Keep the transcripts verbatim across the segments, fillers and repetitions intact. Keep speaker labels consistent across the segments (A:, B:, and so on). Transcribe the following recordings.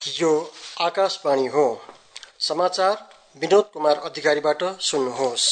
A: यो आकाशवाणी हो। समाचार विनोद कुमार अधिकारीबाट सुन्नुहोस्।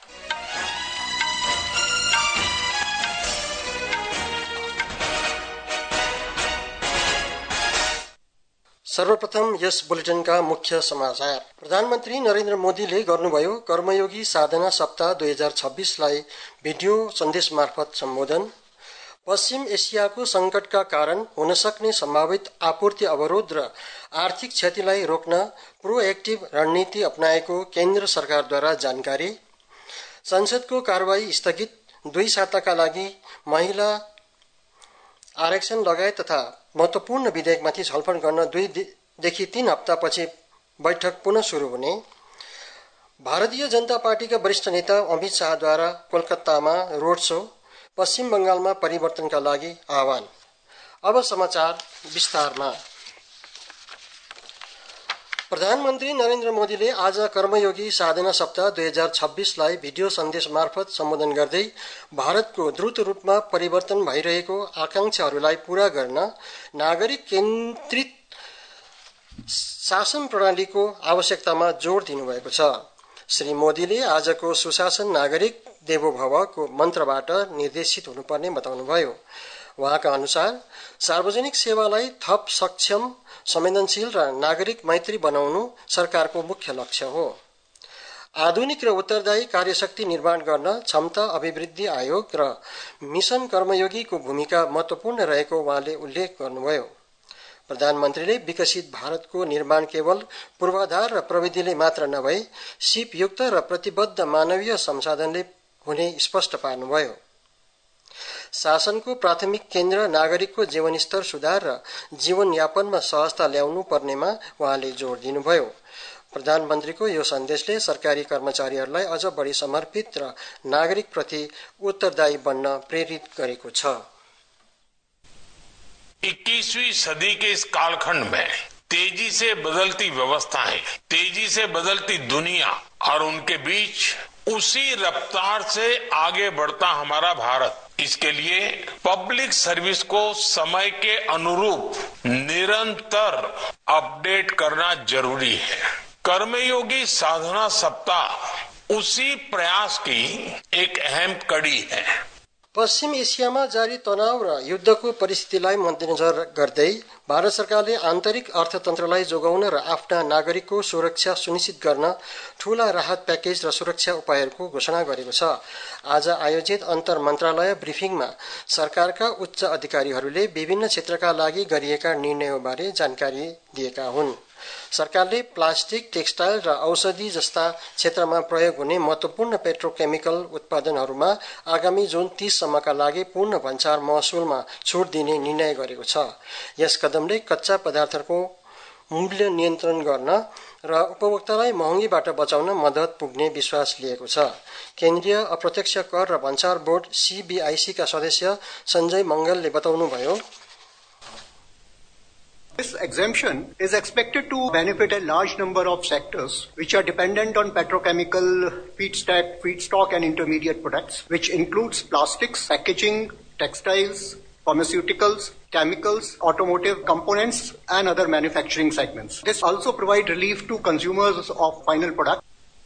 A: सर्वप्रथम यस बुलेटिनका मुख्य समाचार। प्रधानमन्त्री नरेन्द्र मोदीले गर्नुभयो कर्मयोगी साधना सप्ताह दुई हजार छब्बीसलाई भिडियो सन्देश मार्फत सम्बोधन। पश्चिम एसियाको संकटका कारण हुन सक्ने सम्भावित आपूर्ति अवरोध र आर्थिक क्षतिलाई रोक्न प्रोएक्टिभ रणनीति अपनाएको केन्द्र सरकारद्वारा जानकारी। संसदको कार्यवाही स्थगित, दुई साताका लागि महिला आरक्षण लगायत तथा महत्वपूर्ण विधेयकमाथि छलफल गर्न दुई देखि तीन हप्तापछि बैठक पुनः सुरु हुने। भारतीय जनता पार्टीका वरिष्ठ नेता अमित शाहद्वारा कोलकातामा रोड शो। पश्चिम बंगालमा परिवर्तनका लागि आह्वान। अब समाचार विस्तारमा। प्रधानमन्त्री नरेन्द्र मोदीले आज कर्मयोगी साधना सप्ताह दुई हजार छब्बीसलाई भिडियो सन्देश मार्फत सम्बोधन गर्दै भारतको द्रुत रूपमा परिवर्तन भइरहेको आकांक्षाहरूलाई पूरा गर्न नागरिक केन्द्रित शासन प्रणालीको आवश्यकतामा जोड दिनुभएको छ। श्री मोदीले आजको सुशासन नागरिक देवो भवको मन्त्रबाट निर्देशित हुनुपर्ने बताउनुभयो। उहाँका अनुसार सार्वजनिक सेवालाई थप सक्षम, संवेदनशील र नागरिक मैत्री बनाउनु सरकारको मुख्य लक्ष्य हो। आधुनिक र उत्तरदायी कार्यशक्ति निर्माण गर्न क्षमता अभिवृद्धि आयोग र मिशन कर्मयोगीको भूमिका महत्वपूर्ण रहेको उहाँले उल्लेख गर्नुभयो। प्रधानमन्त्रीले विकसित भारतको निर्माण केवल पूर्वाधार र प्रविधिले मात्र नभई सिपयुक्त र प्रतिबद्ध मानवीय संसाधनले हुने स्पष्ट पार्नुभयो। शासनको प्राथमिक केन्द्र नागरिकको जीवनस्तर सुधार र जीवनयापनमा सहजता ल्याउनु पर्नेमा उहाँले जोड दिनुभयो। प्रधानमन्त्रीको यो सन्देशले सरकारी कर्मचारीहरूलाई अझ बढी समर्पित र नागरिकप्रति उत्तरदायी बन्न प्रेरित गरेको छ।
B: इक्कीसवीं सदी के इस कालखंड में तेजी से बदलती व्यवस्थाएं, तेजी से बदलती दुनिया और उनके बीच उसी रफ्तार से आगे बढ़ता हमारा भारत, इसके लिए पब्लिक सर्विस को समय के अनुरूप निरंतर अपडेट करना जरूरी है। कर्मयोगी साधना सप्ताह उसी प्रयास की एक अहम कड़ी है।
A: पश्चिम एसियामा जारी तनाव र युद्धको परिस्थितिलाई मध्यनजर गर्दै भारत सरकारले आन्तरिक अर्थतन्त्रलाई जोगाउन र आफ्ना नागरिकको सुरक्षा सुनिश्चित गर्न ठूला राहत प्याकेज र सुरक्षा उपायहरूको घोषणा गरेको छ। आज आयोजित अन्तर मन्त्रालय ब्रिफिङमा सरकारका उच्च अधिकारीहरूले विभिन्न क्षेत्रका लागि गरिएका निर्णयबारे जानकारी दिएका हुन्। सरकारले प्लास्टिक, टेक्सटाइल र औषधि जस्ता क्षेत्रमा प्रयोग हुने महत्वपूर्ण पेट्रोकेमिकल उत्पादनहरूमा आगामी जुन तीस सम्मका लागि पूर्ण भन्सार महसुलमा छुट दिने निर्णय गरेको छ। यस कदमले कच्चा पदार्थहरूको मूल्य नियन्त्रण गर्न र उपभोक्तालाई महँगीबाट बचाउन मद्दत पुग्ने विश्वास लिएको छ। केन्द्रीय अप्रत्यक्ष कर र भन्सार बोर्ड सीबीआईसी का सदस्य सञ्जय मंगलले बताउनुभयो,
C: This exemption is expected to benefit a large number of sectors which are dependent on petrochemical feedstock, feedstock and intermediate products, which includes plastics, packaging, textiles, pharmaceuticals, chemicals, automotive components and other manufacturing segments. This also provides relief to consumers of final products.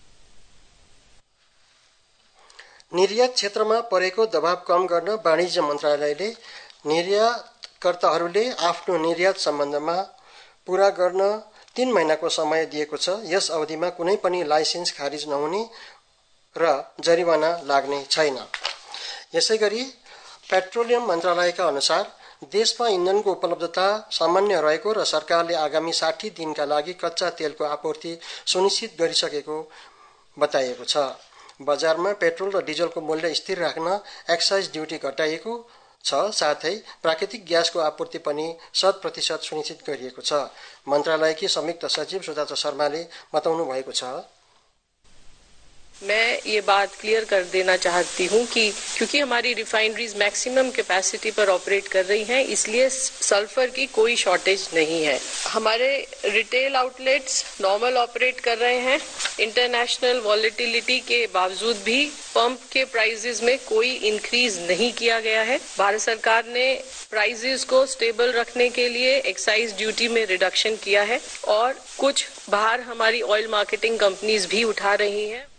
A: निर्यात क्षेत्रमा परेको दबाव कम गर्न वाणिज्य मन्त्रालयले निर्यात कर्ताहरूले आफ्नो निर्यात सम्बन्धमा पूरा गर्न तीन महिनाको समय दिएको छ। यस अवधिमा कुनै पनि लाइसेन्स खारिज नहुने र जरिवाना लाग्ने छैन। यसैगरी पेट्रोलियम मन्त्रालयका अनुसार देशमा इन्धनको उपलब्धता सामान्य रहेको र सरकारले आगामी साठी दिनका लागि कच्चा तेलको आपूर्ति सुनिश्चित गरिसकेको बताइएको छ। बजारमा पेट्रोल र डिजलको मूल्य स्थिर राख्न एक्साइज ड्युटी घटाइएको छ। साथै प्राकृतिक ग्यासको आपूर्ति पनि शत प्रतिशत सुनिश्चित गरिएको छ। मन्त्रालयकी संयुक्त सचिव सुजाता शर्माले बताउनु भएको छ,
D: मैं ये बात क्लियर कर देना चाहती हूँ कि क्योंकि हमारी रिफाइनरीज मैक्सिमम कैपेसिटी पर ऑपरेट कर रही हैं, इसलिए सल्फर की कोई शॉर्टेज नहीं है। हमारे रिटेल आउटलेट्स नॉर्मल ऑपरेट कर रहे हैं। इंटरनेशनल वॉलेटिलिटी के बावजूद भी पंप के प्राइसेस में कोई इंक्रीज नहीं किया गया है। भारत सरकार ने प्राइसेस को स्टेबल रखने के लिए एक्साइज ड्यूटी में रिडक्शन किया है और कुछ भार हमारी ऑयल मार्केटिंग कंपनीज भी उठा रही हैं।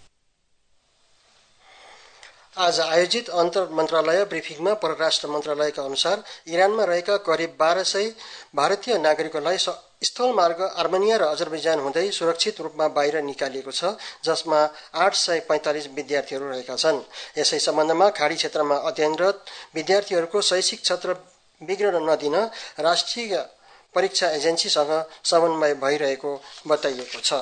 A: आज आयोजित अन्तर मन्त्रालय ब्रिफिङमा परराष्ट्र मन्त्रालयका अनुसार इरानमा रहेका करिब बाह्र सय भारतीय नागरिकहरूलाई स्थल मार्ग अर्मेनिया र अजरबैजान हुँदै सुरक्षित रूपमा बाहिर निकालिएको छ, जसमा आठ सय पैंतालिस विद्यार्थीहरू रहेका छन्। यसै सम्बन्धमा खाडी क्षेत्रमा अध्ययनरत विद्यार्थीहरूको शैक्षिक क्षेत्र बिग्रन नदिन राष्ट्रिय परीक्षा एजेन्सीसँग समन्वय भइरहेको बताइएको छ।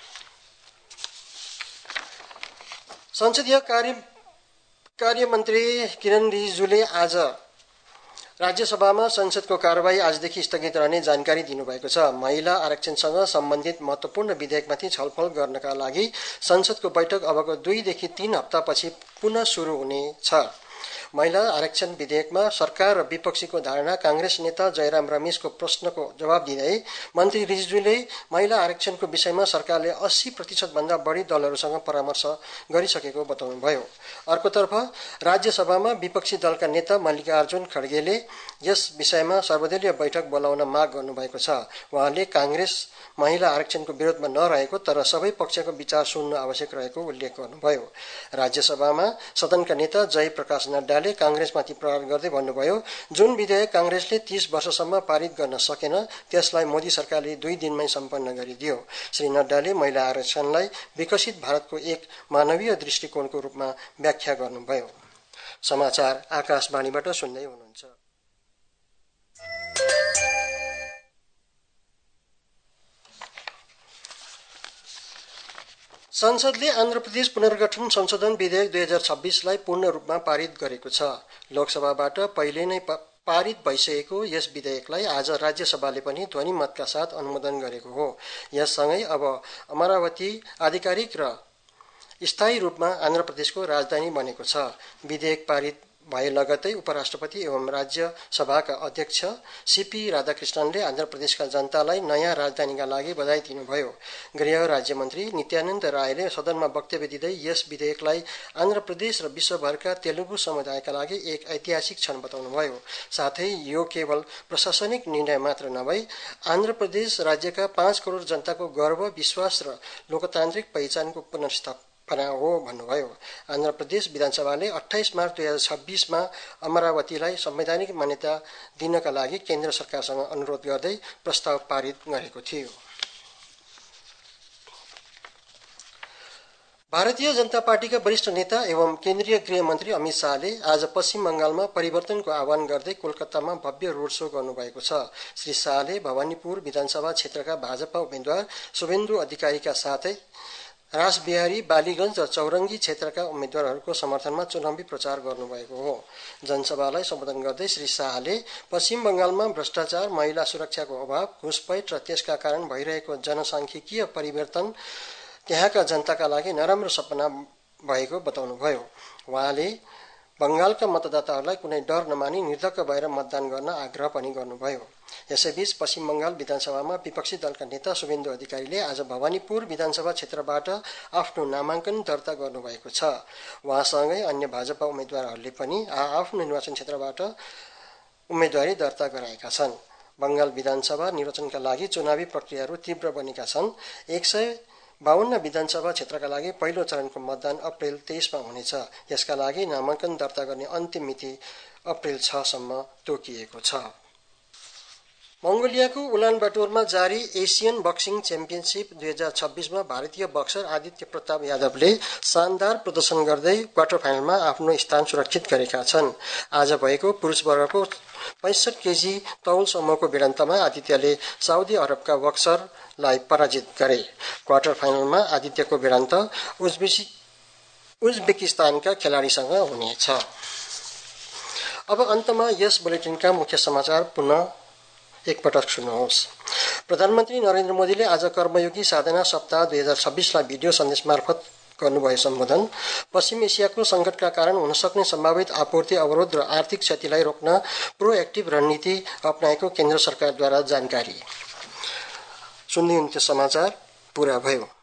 A: संसदीय कार्य कार्यमन्त्री किरण रिजिजुले आज राज्यसभामा संसदको कार्यवाही आजदेखि स्थगित रहने जानकारी दिनुभएको छ। महिला आरक्षणसँग सम्बन्धित महत्वपूर्ण विधेयकमाथि छलफल गर्नका लागि संसदको बैठक अबको दुईदेखि तीन हप्तापछि पुनः सुरु हुनेछ। महिला आरक्षण विधेयकमा सरकार र विपक्षीको धारणा कांग्रेस नेता जयराम रमेशको प्रश्नको जवाब दिँदै मन्त्री रिजिजुले महिला आरक्षणको विषयमा सरकारले अस्सी प्रतिशत भन्दा बढी दलहरूसँग परामर्श गरिसकेको बताउनुभयो। अर्कोतर्फ राज्यसभामा विपक्षी दलका नेता मल्लिकार्जुन खड्गेले यस विषयमा सर्वदलीय बैठक बोलाउन माग गर्नुभएको छ। उहाँले कांग्रेस महिला आरक्षणको विरोधमा नरहेको तर सबै पक्षको विचार सुन्नु आवश्यक रहेको उल्लेख गर्नुभयो। राज्यसभामा सदनका नेता जय प्रकाश नड्डाले कांग्रेसमाथि प्रहार गर्दै भन्नुभयो, जुन विधेयक कांग्रेसले तीस वर्षसम्म पारित गर्न सकेन त्यसलाई मोदी सरकारले दुई दिनमै सम्पन्न गरिदियो। श्री नड्डाले महिला आरक्षणलाई विकसित भारतको एक मानवीय दृष्टिकोणको रूपमा व्याख्या गर्नुभयो। समाचार आकाशवाणीबाट सुन्दै हुनुहुन्छ। संसदले आन्ध्र प्रदेश पुनर्गठन संशोधन विधेयक दुई हजार छब्बीसलाई पूर्ण रूपमा पारित गरेको छ। लोकसभाबाट पहिले नै पारित भइसकेको यस विधेयकलाई आज राज्यसभाले पनि ध्वनि मतका साथ अनुमोदन गरेको हो। यससँगै अब अमरावती आधिकारिक र स्थायी रूपमा आन्ध्र प्रदेशको राजधानी बनेको छ। विधेयक पारित भए लगतै उपराष्ट्रपति एवं राज्यसभाका अध्यक्ष सीपी राधाकृष्णनले आन्ध्र प्रदेशका जनतालाई नयाँ राजधानीका लागि बधाई दिनुभयो। गृह राज्यमन्त्री नित्यानन्द रायले सदनमा वक्तव्य दिँदै यस विधेयकलाई आन्ध्र प्रदेश र विश्वभरका तेलुगु समुदायका लागि एक ऐतिहासिक क्षण बताउनुभयो। साथै यो केवल प्रशासनिक निर्णय मात्र नभई आन्ध्र प्रदेश राज्यका पाँच करोड जनताको गर्व, विश्वास र लोकतान्त्रिक पहिचानको पुनर्स्थापना हो भन्नुभयो। आन्ध्र प्रदेश विधानसभाले अट्ठाइस मार्च दुई हजार छब्बीसमा अमरावतीलाई संवैधानिक मान्यता दिनका लागि केन्द्र सरकारसँग अनुरोध गर्दै प्रस्ताव पारित गरेको थियो। भारतीय जनता पार्टीका वरिष्ठ नेता एवं केन्द्रीय गृह मन्त्री अमित शाहले आज पश्चिम बंगालमा परिवर्तनको आह्वान गर्दै कोलकातामा भव्य रोड शो गर्नुभएको छ। श्री शाहले भवानीपुर विधानसभा क्षेत्रका भाजपा उम्मेद्वार शुभेन्दु अधिकारीका साथै रासबिहारी, बालीगंज र चौरङ्गी क्षेत्रका उम्मेद्वारहरूको समर्थनमा चुनावी प्रचार गर्नुभएको हो। जनसभालाई सम्बोधन गर्दै श्री शाहले पश्चिम बंगालमा भ्रष्टाचार, महिला सुरक्षाको अभाव, घुसपैठ र त्यसका कारण भइरहेको जनसांख्यिकीय परिवर्तन त्यहाँका जनताका लागि नराम्रो सपना भएको बताउनुभयो। उहाँले बंगालका मतदाताहरूलाई कुनै डर नमानी निर्धक्क भएर मतदान गर्न आग्रह पनि गर्नुभयो। यसैबीच पश्चिम बंगाल विधानसभामा विपक्षी दलका नेता शुभेन्दु अधिकारीले आज भवानीपुर विधानसभा क्षेत्रबाट आफ्नो नामाङ्कन दर्ता गर्नुभएको छ। उहाँसँगै अन्य भाजपा उम्मेद्वारहरूले पनि आफ्नो निर्वाचन क्षेत्रबाट उम्मेदवारी दर्ता गराएका छन्। बंगाल विधानसभा निर्वाचनका लागि चुनावी प्रक्रियाहरू तीव्र बनेका छन्। एक सय बावन्न विधानसभा क्षेत्रका लागि पहिलो चरणको मतदान अप्रेल तेइसमा हुनेछ। यसका लागि नामाङ्कन दर्ता गर्ने अन्तिम मिति अप्रेल छ सम्म तोकिएको छ। मंगोलियाको उलानबाटोरमा जारी एसियन बक्सिङ च्याम्पियनशिप दुई हजार छब्बीसमा भारतीय बक्सर आदित्य प्रताप यादवले शानदार प्रदर्शन गर्दै क्वार्टर फाइनलमा आफ्नो स्थान सुरक्षित गरेका छन्। आज भएको पुरुष वर्गको पैंसठ केजी तौल समूहको भिडन्तमा आदित्यले साउदी अरबका बक्सरलाई पराजित गरे। क्वार्टर फाइनलमा आदित्यको भिडन्त उज्बेकिस्तानका खेलाडीसँग हुनेछ। अब अन्तमा यस बुलेटिनका मुख्य समाचार पुनः एकपटक सुन्नुहोस्। प्रधानमन्त्री नरेन्द्र मोदीले आज कर्मयोगी साधना सप्ताह दुई हजार छब्बीसलाई भिडियो सन्देश मार्फत गर्नुभयो सम्बोधन। पश्चिम एसियाको संकटका कारण हुन सक्ने सम्भावित आपूर्ति अवरोध र आर्थिक क्षतिलाई रोक्न प्रोएक्टिभ रणनीति अपनाएको केन्द्र सरकारद्वारा जानकारी। सुन्दै हुनुहुन्थ्यो समाचार पुरा भयो।